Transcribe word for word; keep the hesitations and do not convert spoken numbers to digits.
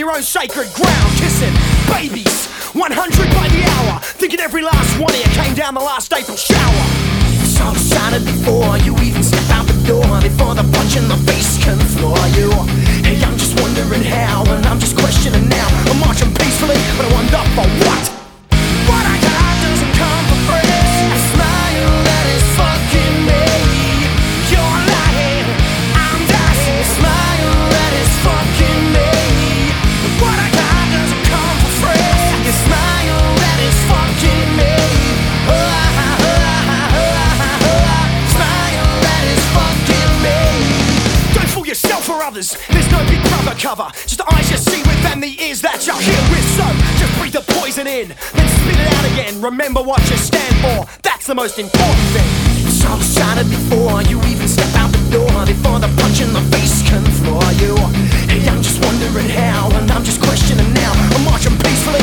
your own sacred ground, kissing babies, one hundred by the hour, thinking every last one of you came down the last April shower. Sun shining before you even step out the door, before the punch in the face can floor you. Hey, I'm just wondering how, and I'm just questioning now. I'm marching peacefully, but I wonder for what? What I got doesn't come for free. A smile that is fucking me. You're lying, I'm dying. A smile that is fucking me. What I got doesn't come for free. A smile that is fucking me. Oh, ah, ah, ah, ah, ah, ah. Smile that is fucking me. Don't fool yourself or others. There's no big brother cover. Just the eyes you see with and the ears that you hear with. So just breathe the poison in, then spit it out again. Remember what you stand for, that's the most important thing. Sun shining before you even step out the door, before the punch in the face can floor you. Hey, I'm just wondering how, and I'm just questioning now. I'm marching peacefully,